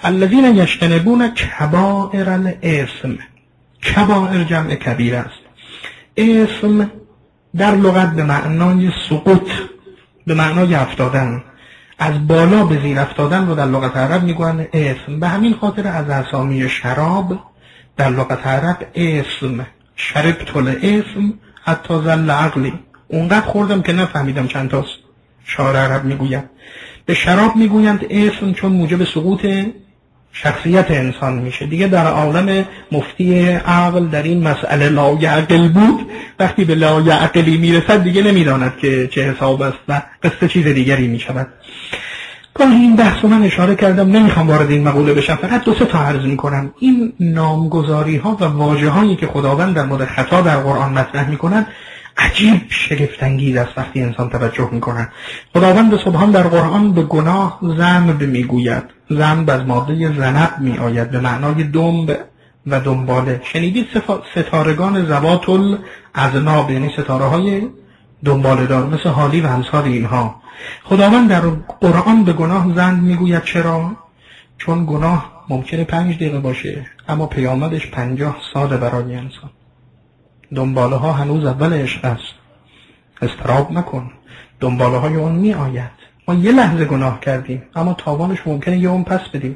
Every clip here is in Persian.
الذین یجتنبون کبائر الاثم. کبائر جمع کبیره است. اسم در لغت به معنای سقوط، به معنای افتادن، از بالا به زیر افتادن رو در لغت عرب میگویند اسم. به همین خاطر از اسامی شراب در لغت عرب اسم، شربت الاسم حتی ظل عقلی، اونقدر خوردم که نفهمیدم چند تاست. شاعر عرب میگوید به شراب میگویند اسم چون موجب سقوط شخصیت انسان میشه. دیگه در عالم مفتی عقل در این مسئله لا یعقل بود، وقتی به لا یعقلی میرسد دیگه نمیداند که چه حساب است و قصه چیز دیگری میشود. گاهی این بحث رو من اشاره کردم، نمیخوام وارد این مقوله بشم، فقط دو سه تا عرض میکنم. این نامگذاری ها و واژه هایی که خداوند در مورد خطا در قرآن مطرح میکنند عجیب شگفت انگیز است وقتی انسان توجه میکنه. خداوند سبحان در قرآن به گناه ذنب میگوید. ذنب از ماده ذنب میآید به معنای دنب و دنباله. شنیدید ستارگان ذوات الاذناب، یعنی ستاره های دنباله دار مثل حالی و امثال اینها. خداوند در قرآن به گناه ذنب میگوید. چرا؟ چون گناه ممکنه 5 دقیقه باشه اما پیامدش 50 سال برای انسان. دنباله ها هنوز اول عشق است، استراب نکن، دنباله های اون می آید. ما یه لحظه گناه کردیم اما تاوانش ممکنه یه اون پس بدیم.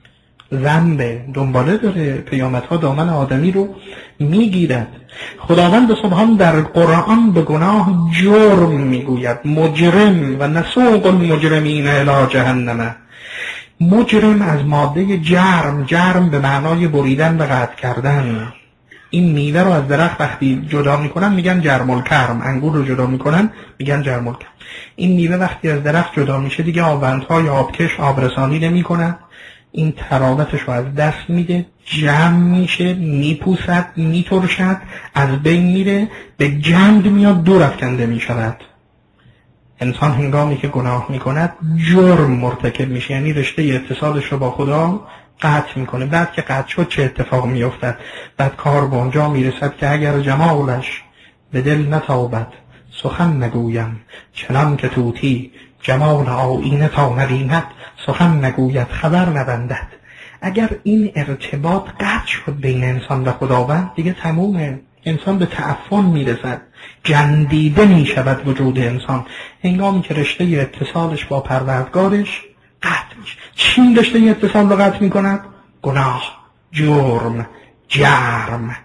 ذنب دنباله داره، پیامدها دامن آدمی رو میگیرد. خداوند سبحان در قرآن به گناه جرم میگوید، مجرم، و نسوق المجرمین الی جهنم. مجرم از ماده جرم، جرم به معنای بریدن و قطع کردن. این میوه رو از درخت وقتی جدا میکنن میگن جرم الکرم، انگور رو جدا میکنن میگن جرم الکرم. این میوه وقتی از درخت جدا میشه دیگه آوندهای آبکش آبرسانی نمیکنن، این تراوتش رو از دست میده، جمع میشه، میپوسد، میترشد، از بین میره، به جمد میاد، دور افکنده میشود. انسان هنگامی که گناه میکند جرم مرتکب میشه، یعنی رشته اتصالش رو با خدا قطع میکنه. بعد که قطع شد چه اتفاق میافتد؟ بعد کار به اونجا میرسد که اگر جمالش به دل نتابد سخن نگویم، چنان که طوطی جمال آیینه تا نبیند سخن نگوید خبر نبندد. اگر این ارتباط قطع شد بین انسان و خداوند دیگه تمومه. انسان به تعفن میرسد، جندیده میشود وجود انسان هنگامی که رشته اتصالش با پروردگارش قطع میشه. چی رشته اتصال رو قطع میکند؟ گناه، جرم، جرم.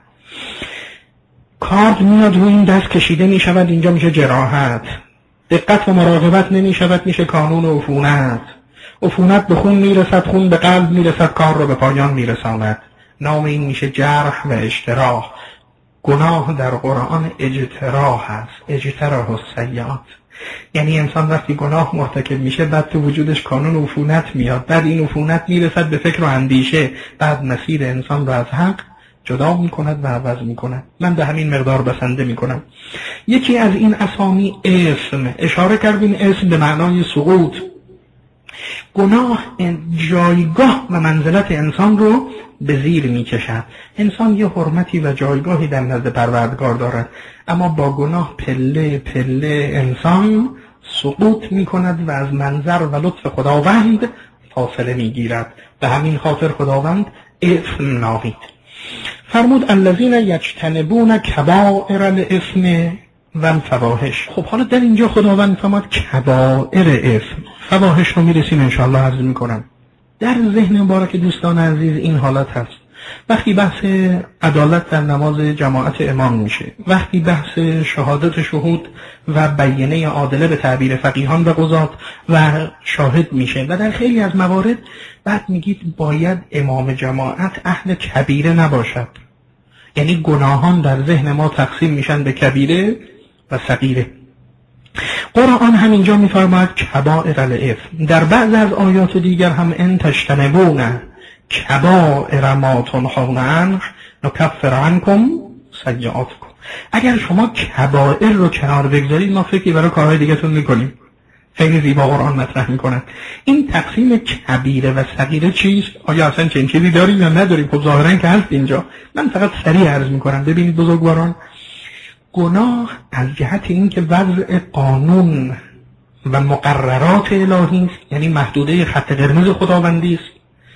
کارد میاد روی این دست کشیده میشود، اینجا میشه جراحت. دقت و مراقبت نمیشود، میشه کانون عفونت. عفونت به خون میرسد، خون به قلب میرسد، کار رو به پایان میرساند. نام این میشه جرح و اشتراح. گناه در قرآن اجتراح است، اجتراح السیئات. یعنی انسان وقتی گناه مرتکب میشه بعد تو وجودش کانون عفونت میاد، بعد این عفونت میرسد به فکر و اندیشه، بعد مسیر انسان رو از حق جدا میکند و عوض میکند. من به همین مقدار بسنده میکنم. یکی از این اسامی اسم، اشاره کردیم اسم به معنای سقوط. گناه جایگاه و منزلت انسان رو به زیر میکشد. انسان یه حرمتی و جایگاهی در نزد پروردگار دارد، اما با گناه پله پله انسان سقوط میکند و از منظر و لطف خداوند فاصله میگیرد. به همین خاطر خداوند اسم نامید. فرمود الذین یجتنبون کبائر الاثم و الفواحش. خب حالا در اینجا خداوند فرمود کبائر اسم، فواحش رو میرسیم انشاءالله عرض میکنم. در ذهن مبارک دوستان عزیز این حالت هست وقتی بحث عدالت در نماز جماعت امام میشه، وقتی بحث شهادت شهود و بیانیه عادله به تعبیر فقیهان و قضات و شاهد میشه و در خیلی از موارد بعد میگید باید امام جماعت اهل کبیره نباشد. یعنی گناهان در ذهن ما تقسیم میشن به کبیره و صغیره. قرآن همینجا میفرماید کبائر الاثم. در بعض از آیات دیگر هم ان تجتنبون کبائر ما تنهون عنه نکفر عنکم سیئاتکم. اگر شما کبائر رو کنار بگذارید ما فکری برای کارهای دیگه تون میکنیم. خیلی زیبا قرآن مطرح میکنن. این تقسیم کبیره و صغیره چیست؟ آیا اصلا چنین چیزی داریم یا نداریم؟ خب ظاهرا که هست اینجا. من فقط سریع عرض میکنم. ببینید بزرگواران، گناه از جهت این که وضع قانون و مقررات الهی است، یعنی محدوده خط قرمز خداوندی است.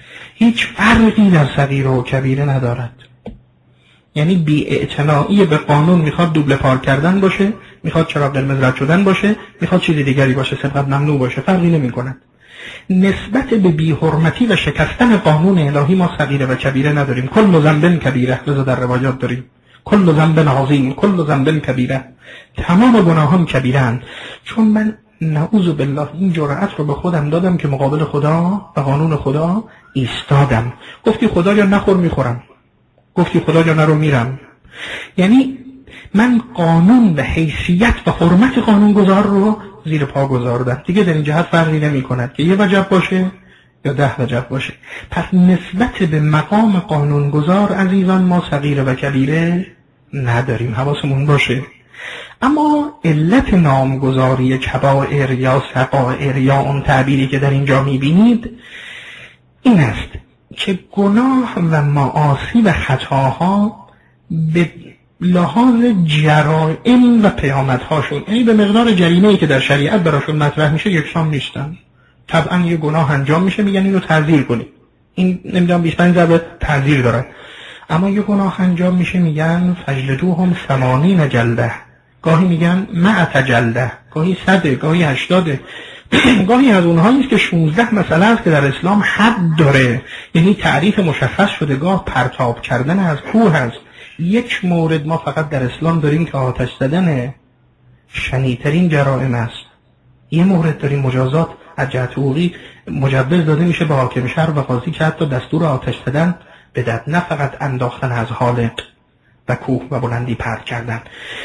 هیچ فرقی در صغیره و کبیره ندارد. یعنی بی‌اعتنایی به قانون، میخواد دوبله پارک کردن باشه، میخواد چراغ قرمز رد شدن باشه، میخواد چیز دیگری باشه، سبقت ممنوع باشه، فرقی نمی‌کند. نسبت به بی‌حرمتی و شکستن قانون الهی ما صغیره و کبیره نداریم. کل ذنب کبیره، لذا در روایات داریم کل ذنب عظیم، کل ذنب کبیره، تمام گناهان کبیره‌اند. چون من نعوذ بالله این جرأت رو به خودم دادم که مقابل خدا و قانون خدا ایستادم. گفتی خدا یا نخور میخورم، گفتی خدا یا نرو میرم. یعنی من قانون به حیثیت و حرمت قانون گذار رو زیر پا گذاردم. دیگه در این جهت فرقی نمی کند که یه وجب باشه یا 10 وجب باشه. پس نسبت به مقام قانون گذار عزیزان ما صغیره و کبیره نداریم، حواسمون باشه. اما علت نامگذاری کبائر یا صغائر یا اون تعبیری که در اینجا میبینید این است که گناه و معاصی و خطاها به لحاظ جرائم و پیامدهاشون، یعنی به مقدار جریمه‌ای که در شریعت براشون مطرح میشه یکسان نیستن. طبعا یه گناه انجام میشه میگن اینو تعزیر کنید، این نمیدونم 25 ضربه تعزیر داره. اما یه گناه انجام میشه میگن فجلدوهم 80 جلده، گاهی میگن 100 جلده، گاهی 100، گاهی 80. گاهی از اونهایی است که 16 مسئله است که در اسلام حد داره، یعنی تعریف مشخص شده. گاه پرتاب کردن از کوه هست. یک مورد ما فقط در اسلام داریم که آتش زدن شنیع‌ترین جرائم است. یه مورد داریم مجازات از جهت حقوقی مجوز داده میشه به حاکم شهر و قاضی که حتی دستور آتش زدن بدهد، نه فقط انداختن از حالق و کوه و بلندی پرت کردن.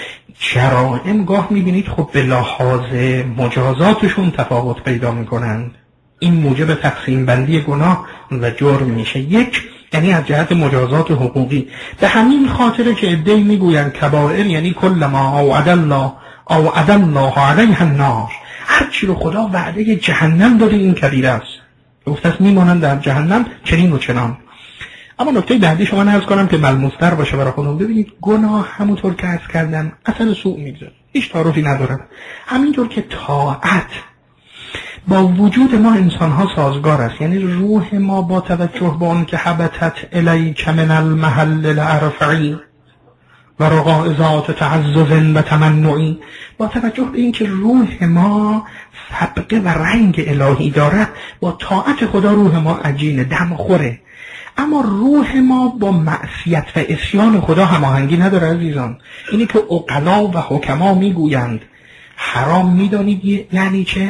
جرائم گاه میبینید خب به لحاظ مجازاتشون تفاوت پیدا میکنند. این موجب تقسیم بندی گناه و جرم میشه. یک یعنی از جهت مجازات حقوقی. به همین خاطره که عده‌ای میگویند کبائر یعنی کل ما اوعد الله علیه النار، هر چی رو خدا وعده جهنم داده این کبیره است. گفته میمانند در جهنم چنین و چنان. اما نکته بعدی شما عرض کنم که ملموس‌تر باشه برای خودمون. ببینید گناه همونطور که عرض کردم اثر سوء میگذاره، هیچ تعارفی نداره. همینطور که طاعت با وجود ما انسان‌ها سازگار است، یعنی روح ما با توجه به آن که حبتت الیک من المحل الارفعی و رغائزات تعزز و تمنعی، با توجه به این که روح ما سبقه و رنگ الهی دارد، با طاعت خدا روح ما عجین دم خوره. اما روح ما با معصیت و عصیان خدا هماهنگی نداره عزیزان. اینی که عقلا و حکما میگویند حرام میدانید یعنی چه؟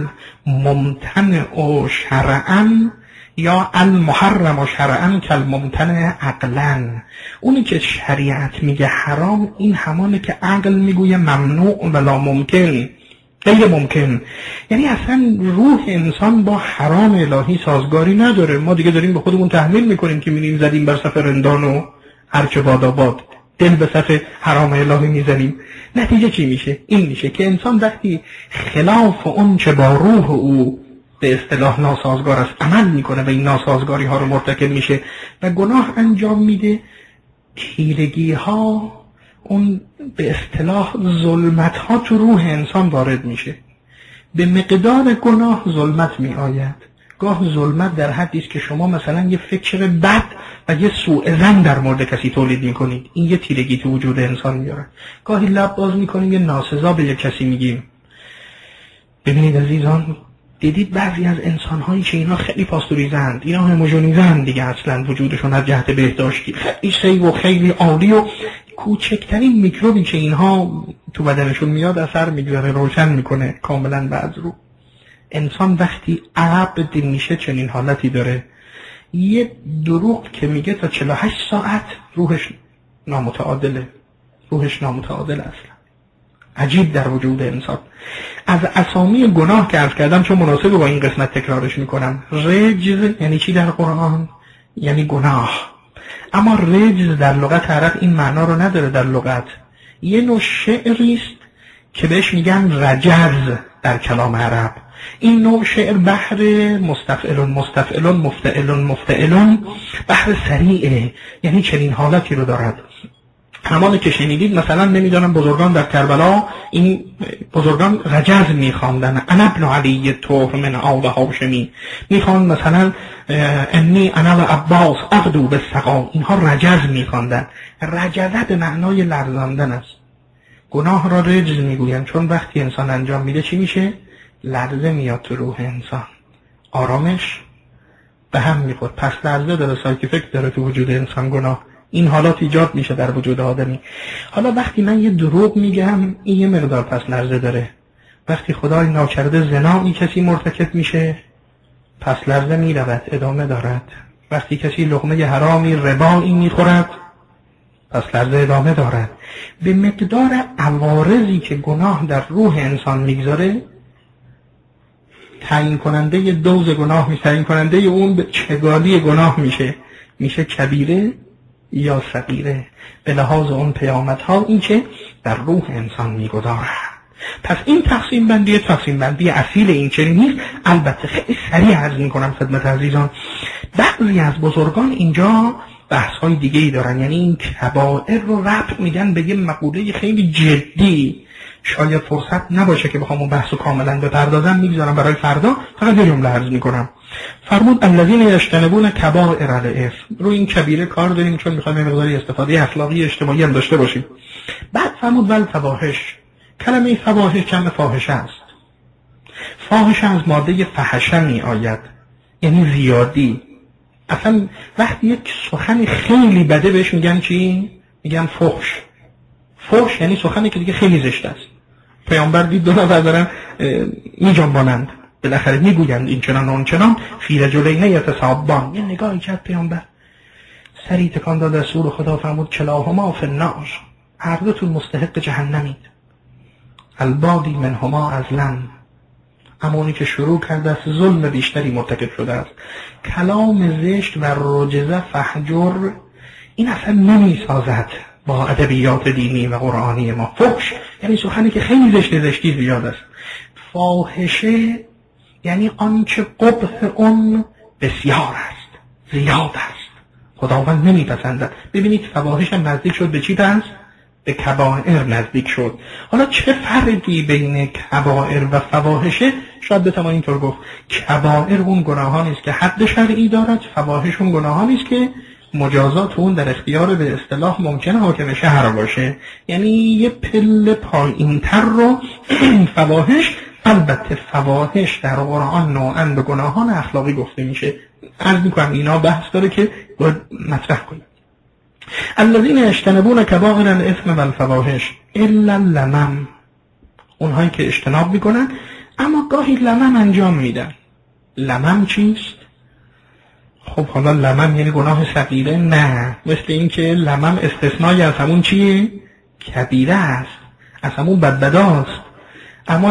الممتنع شرعا یا المحرم شرعا کالممتنع عقلا. اونی که شریعت میگه حرام این همانه که عقل میگویه ممنوع ولا ممکن، غیر ممکن. یعنی اصلا روح انسان با حرام الهی سازگاری نداره. ما دیگه داریم به خودمون تحمیل میکنیم که میریم زدیم بر صف رندان و هرچه باد دل به صف حرام الهی میزنیم. نتیجه چی میشه؟ این میشه که انسان وقتی خلاف اون چه با روح او به اصطلاح ناسازگار است عمل میکنه و این ناسازگاری ها رو مرتکب میشه و گناه انجام میده، تیرگی ها، اون به اصطلاح ظلمت ها تو روح انسان وارد میشه. به مقدار گناه ظلمت می آید. گاه ظلمت در حدی است که شما مثلا یه فکر بد و یه سوء ظن در مورد کسی تولید میکنید، این یه تیرگی تو وجود انسان میاره. گاهی لب باز میکنیم یه ناسزا به یه کسی میگیم. ببینید عزیزان، دیدید بعضی از انسان‌هایی که اینا خیلی پاستوریزند، اینا هموژنیزند دیگه، اصلا وجودشون از جهت بهداشتی خیلی سیو و خیلی عالی و کوچکترین میکروبی که اینها تو بدنشون میاد اثر میگذاره، روشن میکنه کاملا بعض رو. انسان وقتی عبد میشه چنین حالتی داره، یه دروغ که میگه تا 48 ساعت روحش نامتعادله، روحش نامتعادل اصلا. عجیب در وجود انسان. از اسامی گناه که عرض کردم چون مناسب با این قسمت تکرارش میکنم، رجز یعنی چی در قرآن؟ یعنی گناه. اما رجز در لغت عرب این معنا رو نداره. در لغت یه نوع شعری است که بهش میگن رجز در کلام عرب. این نوع شعر بحر مستفعلون مستفعلون مفتعلون مفتعلون، بحر سریعه، یعنی چنین حالتی رو دارد. همانه که شنیدید مثلا نمیدونم بزرگان در کربلا، این بزرگان رجز میخواندن، انا ابن علی طهر من آل هاشمی، میخواند مثلا انی انا و عباس اغدو بالسقا، اینها رجز میخواندن. رجزه به معنای لرزاندن است. گناه را رجز میگویند چون وقتی انسان انجام میده چی میشه؟ لرزه میاد تو روح انسان، آرامش به هم میخورد. پس لرزه داره، سایت افکت داره تو وجود انسان گناه. این حالات ایجاد میشه در وجود آدمی. حالا وقتی من یه دروغ میگم این یه مقدار پس لرزه داره. وقتی خدای ناکرده زنا کسی مرتکب میشه پس لرزه میرود، ادامه دارد. وقتی کسی لقمه حرامی ربایی میخورد پس لرزه ادامه دارد. به مقدار عوارضی که گناه در روح انسان میگذاره تعیین کننده دوز گناه میشه، تعیین کننده اون به چگالی گناه میشه کبیره یا صغیره به لحاظ اون پیامدها این که در روح انسان میگذاره. پس این تقسیم بندی اصیل این چنین نیست. البته خیلی سریع عرض میکنم خدمت عزیزان، بعضی از بزرگان اینجا بحث های دیگه ای دارن، یعنی این کبائر رو ربط میدن به یه مقوله خیلی جدی. شاید فرصت نباشه که بخوام اون بحث رو کاملا بپردازم، میگذارم برای فردا. فقط یه جمله عرض میکنم. فرمود الذین یجتنبون کبائر الاثم. رو این کبیره کار داریم چون میخوایم مقداری استفاده اخلاقی اجتماعی هم داشته باشیم. بعد فرمود والفواحش. کلمه فواحش جمع فاحشه است. فاحشه از ماده فحشه می آید، یعنی زیادی. اصلا وقتی یک سخن خیلی بده بهش میگن چی؟ میگن فحش. فحش یعنی سخنی که دیگه خیلی زشت است. پیامبر دید دو نفر دارن میجنبانند، بالاخره میگویند این چنان اون چنان، فی رجلین یتسابان. یه نگاهی کرد پیامبر، سری تکان داد رسول خدا، فرمود کلاهما فی النار. هر دوتون مستحق جهنمید. البادی منهما ازلم. همونی که شروع کرده است ظلم بیشتری مرتکب شده است. کلام زشت و رجزه فحجر این اصلا نمی سازد با ادبیات دینی و قرآنی ما. فحش یعنی سخنی که خیلی زشتی زیاد است. فاحشه یعنی آنچه قبح اون بسیار است، زیاد است، خداوند نمی پسندد. ببینید فواحش هم نزدیک شد به چی پس؟ به کبائر نزدیک شد. حالا چه فرقی بین کبائر و فواحشه؟ شاید بتوان اینطور گفت کبائر اون گناهانی است که حد شرعی دارد، فواحش اون گناهانی است که مجازات اون در اختیار به اصطلاح ممکنه حاکم شهر باشه، یعنی یه پله پایین‌تر رو فواحش. البته فواحش در قرآن نوعاً به گناهان اخلاقی گفته میشه. عرض می‌کنم اینا بحث داره که باید مطرح کنیم. الذین یجتنبون کبائر الاثم والفواحش الا اللمم. اونهایی که اجتناب میکنن اما گاهی لمم انجام میدن. لمم چیست؟ خب حالا لمم یعنی گناه صغیره؟ نه، مثل این که لمم استثنایی از همون چیه؟ کبیره است، از همون بدبداست. اما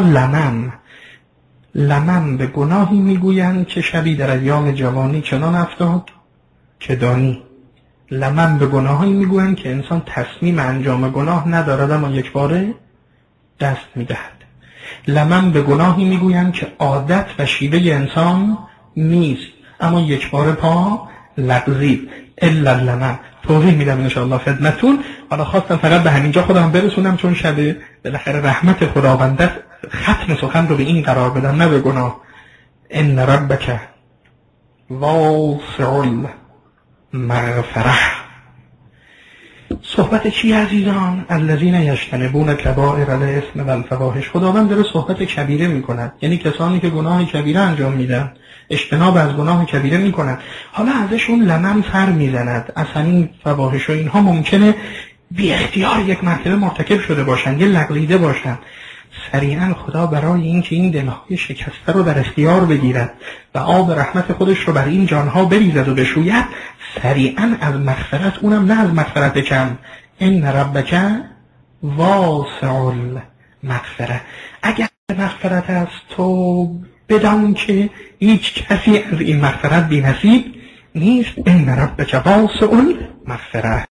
لمم به گناهی میگویند که شبی در ایام جوانی چنان افتاد که دانی. لمم به گناهایی میگویند که انسان تصمیم انجام گناه ندارد اما یک باره دست میدهد. لمم به گناهی میگویند که عادت و شیوه انسان نیست اما یک باره پا لغزید. الا لمم. توضیح میدم انشاءالله خدمتون. حالا خواستم فقط به همینجا خودم برسونم چون شب بالاخره رحمت خداوند است، ختم سخن رو به این قرار بدم نه به گناه. ان ربک واسع مغفره. صحبت چی عزیزان؟ الذین یجتنبون کبائر الاثم والفواحش. خداوند داره صحبت کبیره میکند، یعنی کسانی که گناه کبیره انجام میدن، اجتناب از گناه کبیره میکنن. حالا ازشون لمم سر میزند. اصلا این فواحش و اینها ممکنه بی اختیار یک مرتبه مرتکب شده باشن، یه لغزیده باشن. سریعا خدا برای اینکه این دلهای شکسته رو در اختیار بگیرد و آب رحمت خودش رو بر این جانها بریزد و بشوید، سریعا از مغفرت، اونم نه از مغفرت کم، ان ربک واسع المغفره. اگر مغفرت است تو بدان که هیچ کسی از این مغفرت بی نصیب نیست. ان ربک واسع المغفره.